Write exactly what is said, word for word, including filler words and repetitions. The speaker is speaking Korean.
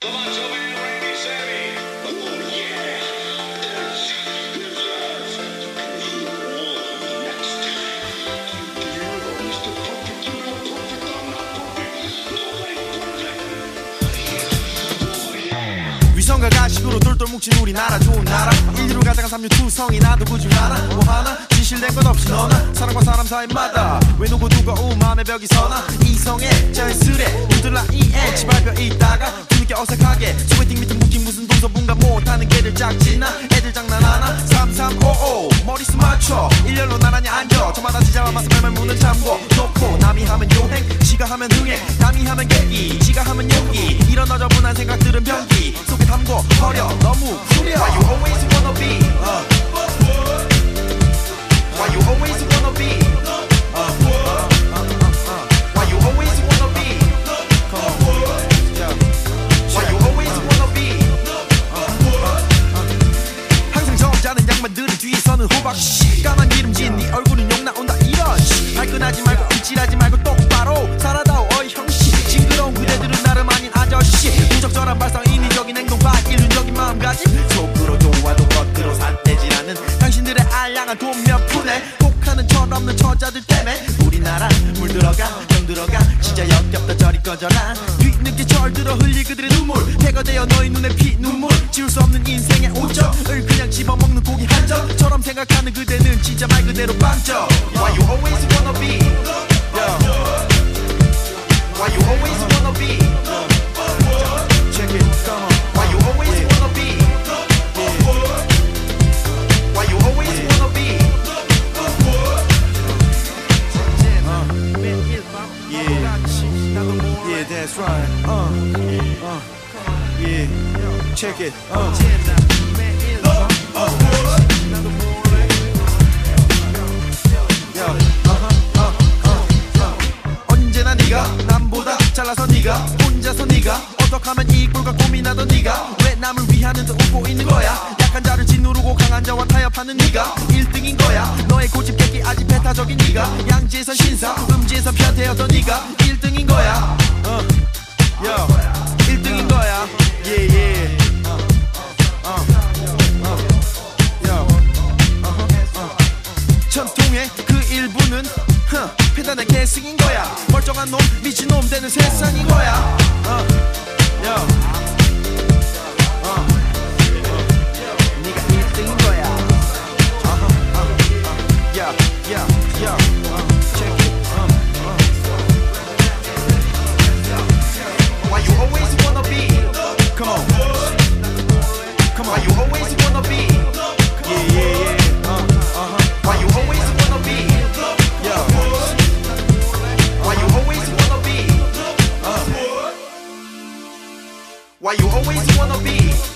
위성과 가식으로 똘똘 뭉친 우리나라 좋은 나라 인류를 가져간 삼류투성이 나도 그중 하나 뭐 하나 진실된 것 없이 너나 사람과 사람 사이마다 왜 누구 누가 우 마음의 벽이 서나 이성에 자연스레 누들라 이에 지발벼 있다가 뒤늦게 어색하게 소개팅 밑에 묵힌 무슨 동서분가 못하는 개들 짝지나 애들 장난하나 삼삼오오 머리숱 맞춰 일렬로 나란히 앉아 저마다 지자와 마스 말말 무는 참고 놓고 남이 하면 요행 지가 하면 흥행 남이 하면 계기 지가 하면 용기 이런 어저분한 생각들은 변기 속에 담고 버려 너무 후려 Why you always wanna be uh. Why you always wanna be uh. Uh, uh, uh, uh. Why you always wanna be Come on yeah. Why you always wanna be uh, uh, uh. 항상 점잖은 양반들은 뒤에서는 호박 까만 기름진 네 얼굴은 욕 나온다 이런 발끈하지 말고 움찔하지 말고 똑바로 살아다오 어이 형씨 징그러운 그대들은 나름 아닌 아저씨 무적절한 발상 인위적인 행동과 일륜적인 마음가짐 속으로 좋아도 겉으로 산떼질하는 당신들의 알량한 돈 몇 푼에 혹하는 철없는 처자들 때문에 우리나라 물들어가 병들어가 진짜 역겹다 저리 꺼져라 뒤늦게 철들어 흘릴 그들의 눈물 배가 되어 너의 눈에 피 눈물 지울 수 없는 인생의 오점을 그냥 집어먹는 고기 한 점처럼 생각하는 그대는 진짜 말 그대로 빵점 Why you always wanna be yeah. Why you always wanna be Check it, come on Why you always wanna be Why you always wanna be Yeah, yeah, that's right uh, uh, yeah, check it uh. 언제나 네가 남보다 잘나서 네가 혼자서 네가 어떡하면 이꼴과 고민하던 네가 왜 남을 위하는 듯 웃고 있는 거야 약한 자를 짓누르고 강한 자와 타협하는 네가 일 등인 거야 너의 고집 객기 아직 배타적인 네가 양지에선 신사 음지에선 편태였던 네가 일 등인 거야 uh, yeah. 일 등인 거야 yeah, yeah. uh, uh, uh, yeah. uh-huh, uh. 전통의 그 일부는 huh, 패단의 계승인 거야 멀쩡한 놈 미친놈 되는 세상인 거야 uh, yeah. uh. 네가 일 등인 거야 uh-huh, uh, uh. yeah, yeah, yeah. uh. Check it uh, uh. Why you always wanna be Come on Come on Why you always wanna be Yeah, yeah, yeah uh, uh-huh. Why you always wanna be Yeah Why you always wanna be uh. Why you always wanna be